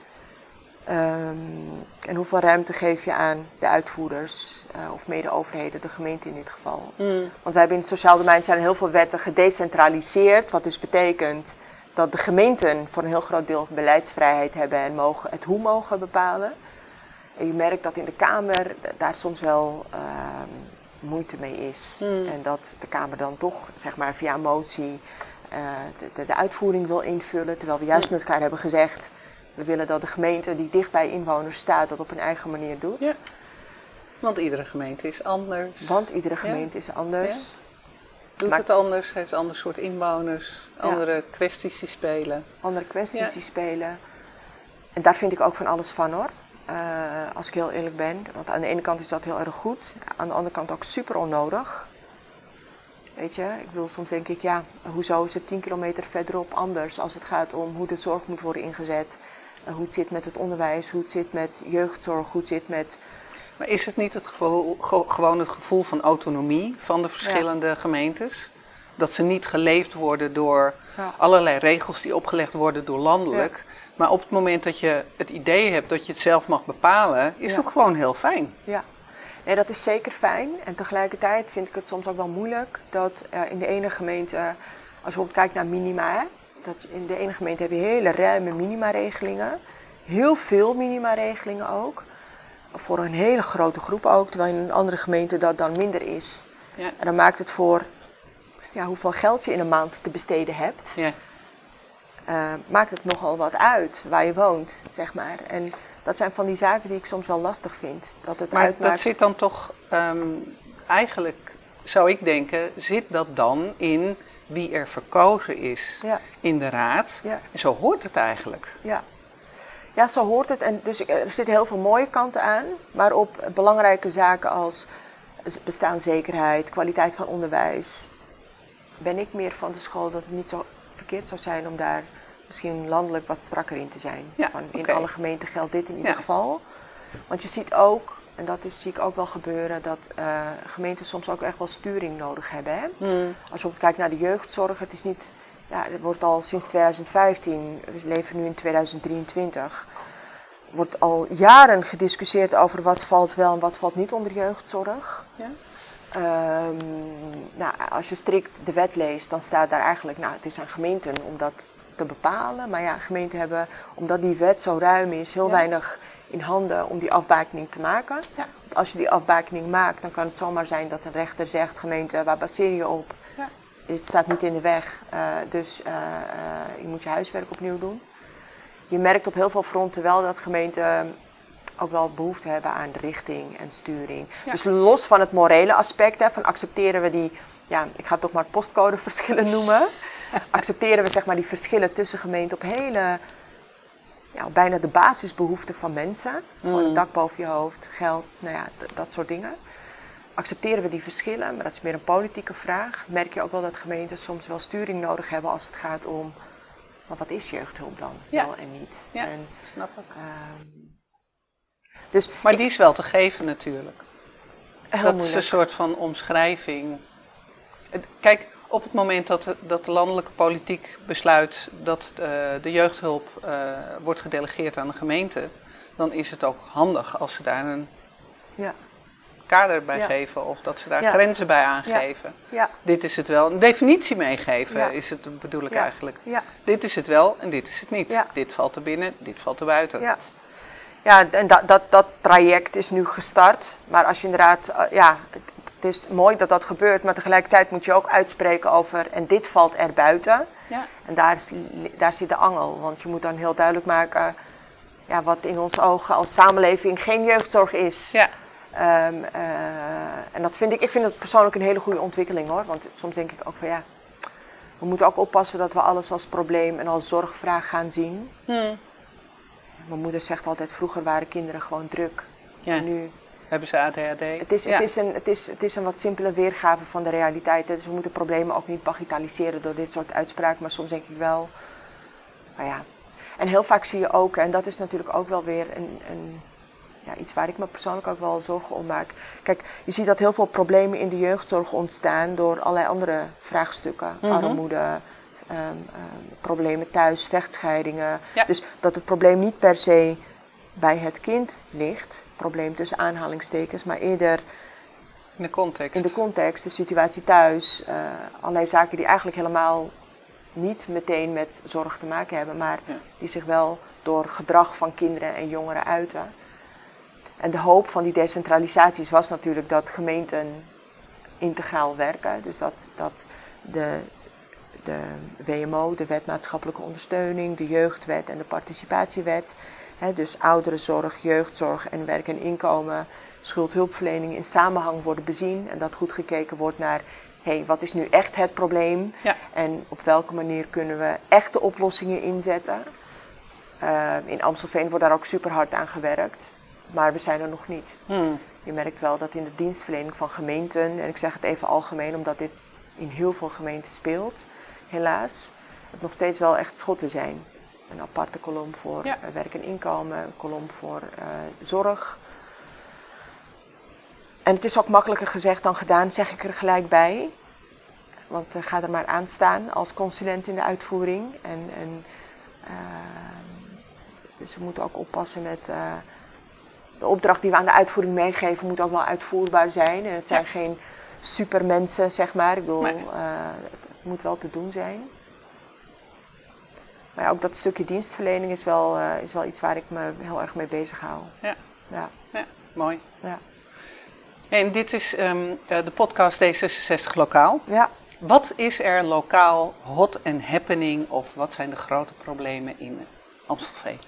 Um, en hoeveel ruimte geef je aan de uitvoerders, uh, of mede-overheden, de gemeente in dit geval. Mm. Want wij hebben in het sociaal domein zijn heel veel wetten gedecentraliseerd, wat dus betekent... dat de gemeenten voor een heel groot deel beleidsvrijheid hebben en mogen, het hoe mogen bepalen. En je merkt dat in de Kamer daar soms wel uh, moeite mee is. Mm. En dat de Kamer dan toch, zeg maar, via motie uh, de, de, de uitvoering wil invullen. Terwijl we juist mm. met elkaar hebben gezegd, we willen dat de gemeente die dicht bij inwoners staat, dat op een eigen manier doet. Ja. Want iedere gemeente is anders. Want iedere gemeente ja. is anders. Ja. Doet maar, het anders, heeft een ander soort inwoners, andere ja. kwesties die spelen. Andere kwesties ja. die spelen. En daar vind ik ook van alles van hoor, uh, als ik heel eerlijk ben. Want aan de ene kant is dat heel erg goed, aan de andere kant ook super onnodig. Weet je, ik bedoel, soms denk ik, ja, hoezo is het tien kilometer verderop anders als het gaat om hoe de zorg moet worden ingezet. Uh, hoe het zit met het onderwijs, hoe het zit met jeugdzorg, hoe het zit met... Maar is het niet het gevoel, gewoon het gevoel van autonomie van de verschillende ja. gemeentes? Dat ze niet geleefd worden door ja. allerlei regels die opgelegd worden door landelijk. Ja. Maar op het moment dat je het idee hebt dat je het zelf mag bepalen, is ja. het ook gewoon heel fijn. Ja, nee, dat is zeker fijn. En tegelijkertijd vind ik het soms ook wel moeilijk dat uh, in de ene gemeente, als je bijvoorbeeld kijkt naar minima, dat in de ene gemeente heb je hele ruime minimaregelingen. Heel veel minimaregelingen ook. Voor een hele grote groep ook, terwijl in een andere gemeente dat dan minder is. Ja. En dan maakt het voor ja, hoeveel geld je in een maand te besteden hebt, Ja. uh, maakt het nogal wat uit waar je woont, zeg maar. En dat zijn van die zaken die ik soms wel lastig vind. Dat het maar uitmaakt... dat zit dan toch, um, eigenlijk zou ik denken, zit dat dan in wie er verkozen is ja. in de raad. Ja. En zo hoort het eigenlijk. Ja. Ja, zo hoort het. En dus er zitten heel veel mooie kanten aan, maar op belangrijke zaken als bestaanszekerheid, kwaliteit van onderwijs, ben ik meer van de school dat het niet zo verkeerd zou zijn om daar misschien landelijk wat strakker in te zijn. Ja, van, in okay. alle gemeenten geldt dit in ieder ja. geval. Want je ziet ook, en dat is, zie ik ook wel gebeuren, dat uh, gemeenten soms ook echt wel sturing nodig hebben. Hè? Mm. Als je kijkt naar de jeugdzorg, het is niet, ja, er wordt al sinds twintig vijftien, we leven nu in tweeduizend drieëntwintig, wordt al jaren gediscussieerd over wat valt wel en wat valt niet onder jeugdzorg. Ja. Um, nou, als je strikt de wet leest, dan staat daar eigenlijk, nou, het is aan gemeenten om dat te bepalen. Maar ja, gemeenten hebben, omdat die wet zo ruim is, heel ja. weinig in handen om die afbakening te maken. Ja. Want als je die afbakening maakt, dan kan het zomaar zijn dat een rechter zegt, gemeente, waar baseer je op? Ja. Dit staat niet in de weg, uh, dus uh, uh, je moet je huiswerk opnieuw doen. Je merkt op heel veel fronten wel dat gemeenten ook wel behoefte hebben aan richting en sturing. Ja. Dus los van het morele aspect, hè, van accepteren we die, ja, ik ga het toch maar postcodeverschillen noemen. Accepteren we zeg maar die verschillen tussen gemeenten op hele, ja, bijna de basisbehoeften van mensen. Mm. Gewoon een dak boven je hoofd, geld, nou ja, d- dat soort dingen. Accepteren we die verschillen, maar dat is meer een politieke vraag. Merk je ook wel dat gemeenten soms wel sturing nodig hebben als het gaat om, maar wat is jeugdhulp dan? Ja. Wel en niet. Ja, en, snap ik. Um, dus maar ik, die is wel te geven natuurlijk. Heel dat moeilijk. is een soort van omschrijving. Kijk, op het moment dat de, dat de landelijke politiek besluit dat uh, de jeugdhulp uh, wordt gedelegeerd aan de gemeente, dan is het ook handig als ze daar een ja. kader bij ja. geven of dat ze daar ja. grenzen bij aangeven. Ja. Ja. Dit is het wel. Een definitie meegeven ja. is het, bedoel ik ja. eigenlijk. Ja. Dit is het wel en dit is het niet. Ja. Dit valt er binnen, dit valt er buiten. Ja. Ja, en dat, dat, dat traject is nu gestart. Maar als je inderdaad, uh, ja, het, het is mooi dat dat gebeurt, maar tegelijkertijd moet je ook uitspreken over, en dit valt er buiten. Ja. En daar, is, daar zit de angel, want je moet dan heel duidelijk maken, ja, wat in onze ogen als samenleving geen jeugdzorg is. Ja. Um, uh, en dat vind ik, ik vind het persoonlijk een hele goede ontwikkeling hoor, want soms denk ik ook van ja, we moeten ook oppassen dat we alles als probleem en als zorgvraag gaan zien. Hmm. Mijn moeder zegt altijd, vroeger waren kinderen gewoon druk. Ja. En nu hebben ze A D H D. Het is, ja. het, is een, het, is, het is een wat simpele weergave van de realiteit. Dus we moeten problemen ook niet bagatelliseren door dit soort uitspraken. Maar soms denk ik wel, nou ja. En heel vaak zie je ook, en dat is natuurlijk ook wel weer een, een, ja, iets waar ik me persoonlijk ook wel zorgen om maak. Kijk, je ziet dat heel veel problemen in de jeugdzorg ontstaan door allerlei andere vraagstukken. Mm-hmm. Armoede, um, um, problemen thuis, vechtscheidingen. Ja. Dus dat het probleem niet per se bij het kind ligt, probleem tussen aanhalingstekens, maar eerder in de context, in de, context, de situatie thuis, uh, allerlei zaken die eigenlijk helemaal niet meteen met zorg te maken hebben, maar ja. die zich wel door gedrag van kinderen en jongeren uiten. En de hoop van die decentralisaties was natuurlijk dat gemeenten integraal werken, dus dat, dat de, de W M O, de Wet Maatschappelijke Ondersteuning, de Jeugdwet en de Participatiewet, He, dus ouderenzorg, jeugdzorg en werk en inkomen, schuldhulpverlening in samenhang worden bezien. En dat goed gekeken wordt naar, hé, wat is nu echt het probleem? Ja. En op welke manier kunnen we echte oplossingen inzetten? Uh, in Amstelveen wordt daar ook super hard aan gewerkt, maar we zijn er nog niet. Hmm. Je merkt wel dat in de dienstverlening van gemeenten, en ik zeg het even algemeen omdat dit in heel veel gemeenten speelt, helaas, het nog steeds wel echt schotten zijn. Een aparte kolom voor ja. uh, werk en inkomen, een kolom voor uh, zorg. En het is ook makkelijker gezegd dan gedaan, zeg ik er gelijk bij. Want uh, ga er maar aan staan als consulent in de uitvoering. En, en, uh, dus we moeten ook oppassen met uh, de opdracht die we aan de uitvoering meegeven, moet ook wel uitvoerbaar zijn. En het zijn ja. geen supermensen, zeg maar. Ik bedoel, nee. uh, het moet wel te doen zijn. Maar ja, ook dat stukje dienstverlening is wel, uh, is wel iets waar ik me heel erg mee bezig hou. Ja, ja. ja mooi. Ja. En dit is um, de podcast D zesenzestig Lokaal. Ja. Wat is er lokaal hot and happening of wat zijn de grote problemen in Amstelveen?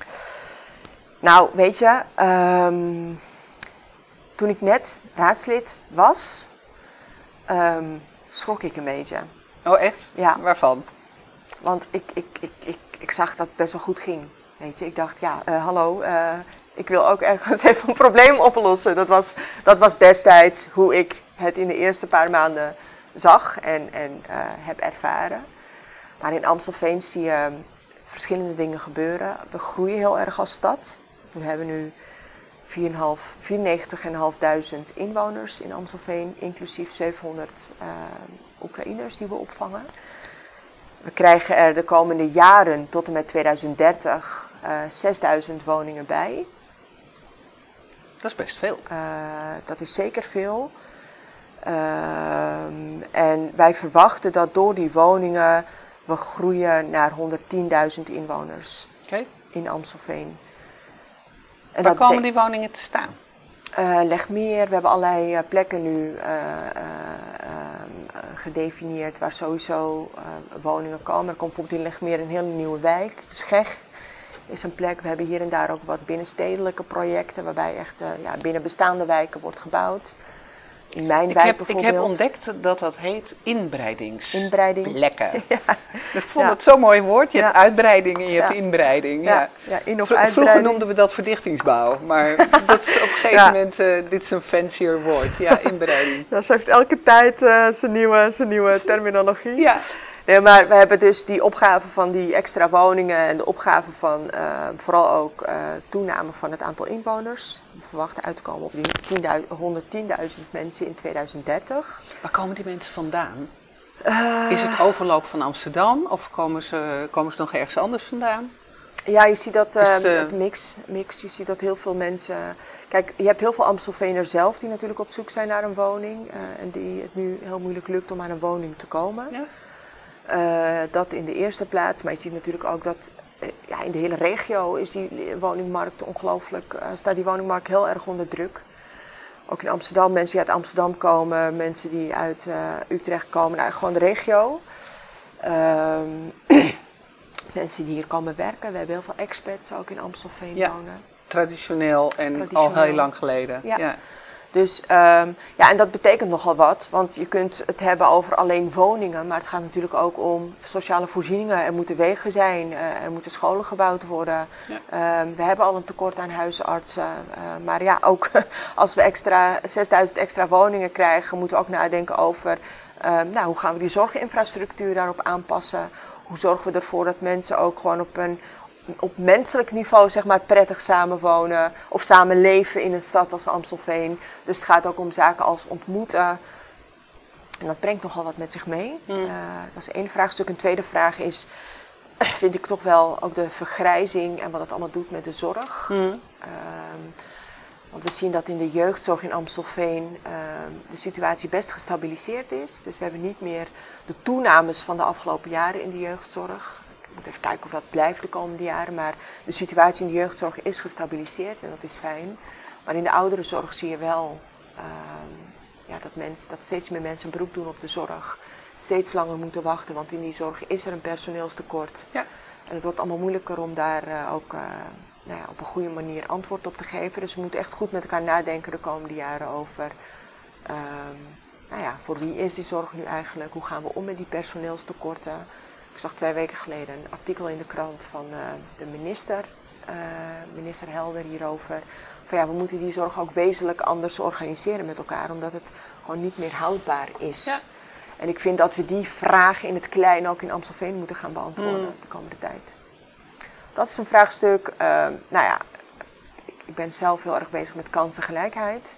Nou, weet je, um, toen ik net raadslid was, um, schrok ik een beetje. Oh echt? Ja. Waarvan? Want ik, ik, ik, ik, ik zag dat het best wel goed ging. Weet je, ik dacht, ja, uh, hallo, uh, ik wil ook ergens even een probleem oplossen. Dat was, dat was destijds hoe ik het in de eerste paar maanden zag en, en uh, heb ervaren. Maar in Amstelveen zie je verschillende dingen gebeuren. We groeien heel erg als stad. We hebben nu vierennegentig vijfhonderd inwoners in Amstelveen, inclusief zevenhonderd uh, Oekraïners die we opvangen. We krijgen er de komende jaren tot en met tweeduizend dertig uh, zesduizend woningen bij. Dat is best veel. Uh, dat is zeker veel. Uh, en wij verwachten dat door die woningen we groeien naar honderdtienduizend inwoners okay. in Amstelveen. En waar komen die woningen te staan? Uh, Legmeer, we hebben allerlei uh, plekken nu uh, uh, uh, gedefinieerd waar sowieso uh, woningen komen. Er komt bijvoorbeeld in Legmeer een hele nieuwe wijk. Scheg is een plek. We hebben hier en daar ook wat binnenstedelijke projecten waarbij echt uh, ja, binnen bestaande wijken wordt gebouwd. In mijn ik wijk heb, bijvoorbeeld. Ik heb ontdekt dat dat heet inbreidingsplekken. Inbreiding. Ja. Ik vond ja. het zo'n mooi woord. Je ja. hebt uitbreiding en je ja. hebt inbreiding. Ja. Ja. Ja, in of Vro- vroeger noemden we dat verdichtingsbouw. Maar dat is op een gegeven ja. moment, uh, dit is een fancier woord. Ja, inbreiding. Ja, ze heeft elke tijd uh, zijn nieuwe, zijn nieuwe terminologie. Ja. Nee, maar we hebben dus die opgave van die extra woningen en de opgave van uh, vooral ook uh, toename van het aantal inwoners. We verwachten uit te komen op die honderdtienduizend mensen in tweeduizend dertig. Waar komen die mensen vandaan? Uh, Is het overloop van Amsterdam of komen ze, komen ze nog ergens anders vandaan? Ja, je ziet dat uh, het, uh, mix, mix. Je ziet dat heel veel mensen. Kijk, je hebt heel veel Amstelveeners zelf die natuurlijk op zoek zijn naar een woning. Uh, en die het nu heel moeilijk lukt om aan een woning te komen. Ja. Uh, dat in de eerste plaats, maar je ziet natuurlijk ook dat uh, ja, in de hele regio is die woningmarkt ongelooflijk, uh, staat die woningmarkt heel erg onder druk. Ook in Amsterdam, mensen die uit Amsterdam komen, mensen die uit uh, Utrecht komen, nou, gewoon de regio. Uh, mensen die hier komen werken, we hebben heel veel expats ook in Amstelveen ja, wonen. Traditioneel en Traditioneel. al heel lang geleden. Ja. Ja. Dus um, ja, en dat betekent nogal wat, want je kunt het hebben over alleen woningen, maar het gaat natuurlijk ook om sociale voorzieningen. Er moeten wegen zijn, uh, er moeten scholen gebouwd worden. Ja. Um, we hebben al een tekort aan huisartsen, uh, maar ja, ook als we extra zesduizend extra woningen krijgen, moeten we ook nadenken over um, nou, hoe gaan we die zorginfrastructuur daarop aanpassen. Hoe zorgen we ervoor dat mensen ook gewoon op een op menselijk niveau zeg maar prettig samenwonen of samenleven in een stad als Amstelveen. Dus het gaat ook om zaken als ontmoeten. En dat brengt nogal wat met zich mee. Mm. Uh, dat is één vraagstuk. Een tweede vraag is, vind ik toch wel ook de vergrijzing en wat het allemaal doet met de zorg. Mm. Um, want we zien dat in de jeugdzorg in Amstelveen um, de situatie best gestabiliseerd is. Dus we hebben niet meer de toenames van de afgelopen jaren in de jeugdzorg. Ik moet even kijken of dat blijft de komende jaren, maar de situatie in de jeugdzorg is gestabiliseerd en dat is fijn. Maar in de ouderenzorg zie je wel uh, ja, dat, mens, dat steeds meer mensen een beroep doen op de zorg. Steeds langer moeten wachten, want in die zorg is er een personeelstekort. Ja. En het wordt allemaal moeilijker om daar uh, ook uh, nou ja, op een goede manier antwoord op te geven. Dus we moeten echt goed met elkaar nadenken de komende jaren over uh, nou ja, voor wie is die zorg nu eigenlijk? Hoe gaan we om met die personeelstekorten? Ik zag twee weken geleden een artikel in de krant van uh, de minister, uh, minister Helder hierover. Van ja, we moeten die zorg ook wezenlijk anders organiseren met elkaar, omdat het gewoon niet meer houdbaar is. Ja. En ik vind dat we die vragen in het klein ook in Amstelveen moeten gaan beantwoorden mm. de komende tijd. Dat is een vraagstuk. Uh, nou ja, ik, ik ben zelf heel erg bezig met kansengelijkheid.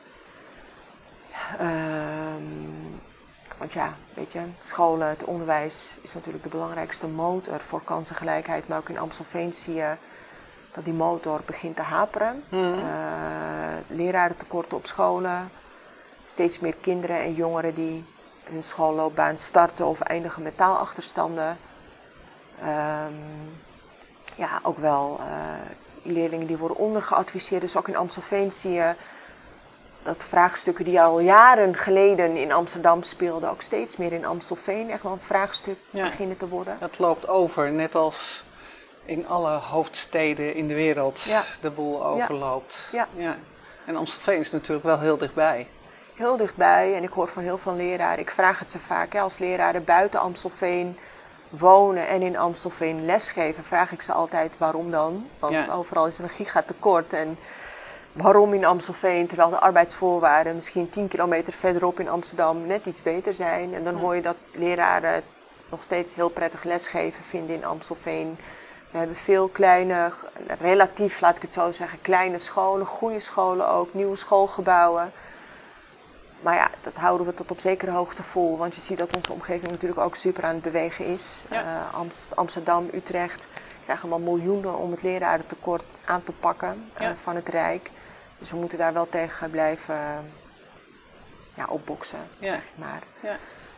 Uh, Want ja, weet je, scholen, het onderwijs is natuurlijk de belangrijkste motor voor kansengelijkheid. Maar ook in Amstelveen zie je dat die motor begint te haperen. Mm. Uh, lerarentekorten op scholen. Steeds meer kinderen en jongeren die hun schoolloopbaan starten of eindigen met taalachterstanden. Um, ja, ook wel uh, leerlingen die worden ondergeadviseerd. Dus ook in Amstelveen zie je dat vraagstukken die al jaren geleden in Amsterdam speelden, ook steeds meer in Amstelveen echt wel een vraagstuk ja. beginnen te worden. Dat loopt over, net als in alle hoofdsteden in de wereld ja. de boel overloopt. Ja. Ja. Ja. En Amstelveen is natuurlijk wel heel dichtbij. Heel dichtbij en ik hoor van heel veel leraren, ik vraag het ze vaak, hè, als leraren buiten Amstelveen wonen en in Amstelveen lesgeven, vraag ik ze altijd waarom dan? Want ja. overal is er een gigatekort en waarom in Amstelveen, terwijl de arbeidsvoorwaarden misschien tien kilometer verderop in Amsterdam net iets beter zijn. En dan hoor je dat leraren nog steeds heel prettig lesgeven vinden in Amstelveen. We hebben veel kleine, relatief laat ik het zo zeggen, kleine scholen, goede scholen ook, nieuwe schoolgebouwen. Maar ja, dat houden we tot op zekere hoogte vol, want je ziet dat onze omgeving natuurlijk ook super aan het bewegen is. Ja. Uh, Amst- Amsterdam, Utrecht krijgen allemaal miljoenen om het lerarentekort aan te pakken uh, ja. van het Rijk. Dus we moeten daar wel tegen blijven uh, ja, opboksen, ja. zeg ik maar. Ja.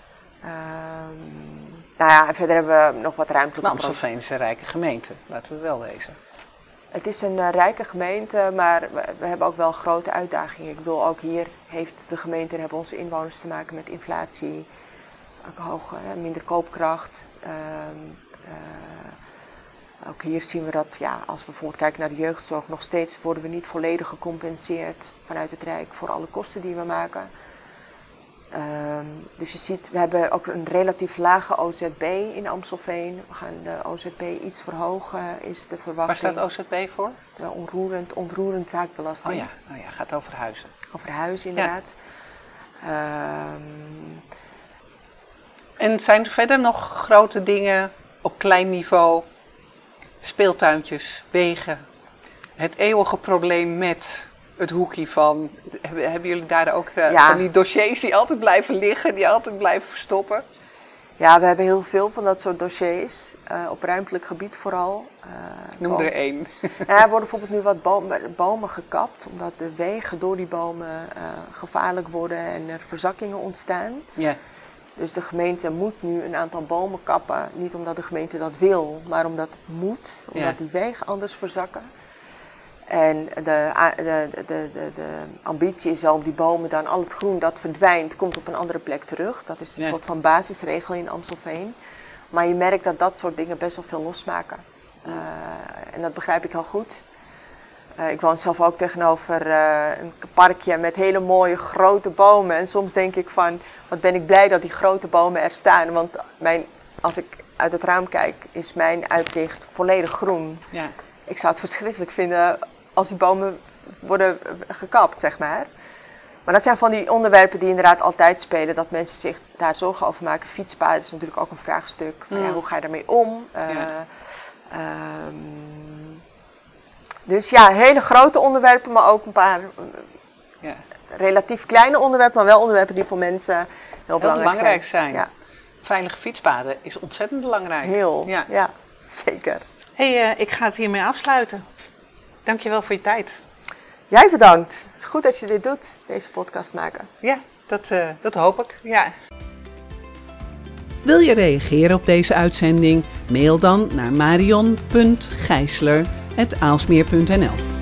Um, nou ja, en verder hebben we nog wat ruimte. Maar Amstelveen is een rijke gemeente, laten we wel wezen. Het is een uh, rijke gemeente, maar we, we hebben ook wel grote uitdagingen. Ik bedoel, ook hier heeft de gemeente en hebben onze inwoners te maken met inflatie, ook hoge, uh, minder koopkracht. Uh, uh, ook hier zien we dat, ja, als we bijvoorbeeld kijken naar de jeugdzorg, nog steeds worden we niet volledig gecompenseerd vanuit het Rijk voor alle kosten die we maken. Um, dus je ziet, we hebben ook een relatief lage O Z B in Amstelveen. We gaan de O Z B iets verhogen, is de verwachting. Waar staat O Z B voor? De onroerend, onroerend zaakbelasting. Oh ja, oh ja, gaat over huizen. Over huizen, inderdaad. Ja. Um, en zijn er verder nog grote dingen op klein niveau? Speeltuintjes, wegen, het eeuwige probleem met het hoekje van, hebben jullie daar ook uh, ja. van die dossiers die altijd blijven liggen, die altijd blijven verstoppen? Ja, we hebben heel veel van dat soort dossiers, uh, op ruimtelijk gebied vooral. Uh, Noem boom. er één. Ja, er worden bijvoorbeeld nu wat bomen, bomen gekapt, omdat de wegen door die bomen uh, gevaarlijk worden en er verzakkingen ontstaan. Ja. Dus de gemeente moet nu een aantal bomen kappen, niet omdat de gemeente dat wil, maar omdat het moet, omdat ja. die wegen anders verzakken. En de, de, de, de, de ambitie is wel om die bomen dan, al het groen dat verdwijnt, komt op een andere plek terug. Dat is een ja. soort van basisregel in Amstelveen. Maar je merkt dat dat soort dingen best wel veel losmaken. Uh, en dat begrijp ik heel goed. Uh, ik woon zelf ook tegenover uh, een parkje met hele mooie grote bomen. En soms denk ik van, wat ben ik blij dat die grote bomen er staan. Want mijn, als ik uit het raam kijk, is mijn uitzicht volledig groen. Ja. Ik zou het verschrikkelijk vinden als die bomen worden gekapt, zeg maar. Maar dat zijn van die onderwerpen die inderdaad altijd spelen, dat mensen zich daar zorgen over maken. Fietspaden is natuurlijk ook een vraagstuk. Van, mm. ja, hoe ga je daarmee om? Uh, ja. um, dus ja, hele grote onderwerpen, maar ook een paar uh, ja. relatief kleine onderwerpen, maar wel onderwerpen die voor mensen heel, heel belangrijk, belangrijk zijn. zijn. Ja. Veilige fietspaden is ontzettend belangrijk. Heel, ja, ja zeker. Hé, hey, uh, ik ga het hiermee afsluiten. Dankjewel voor je tijd. Jij bedankt. Het is goed dat je dit doet, deze podcast maken. Ja, dat, uh, dat hoop ik. Ja. Wil je reageren op deze uitzending? Mail dan naar marion punt gijsler apenstaartje aalsmeer punt n l.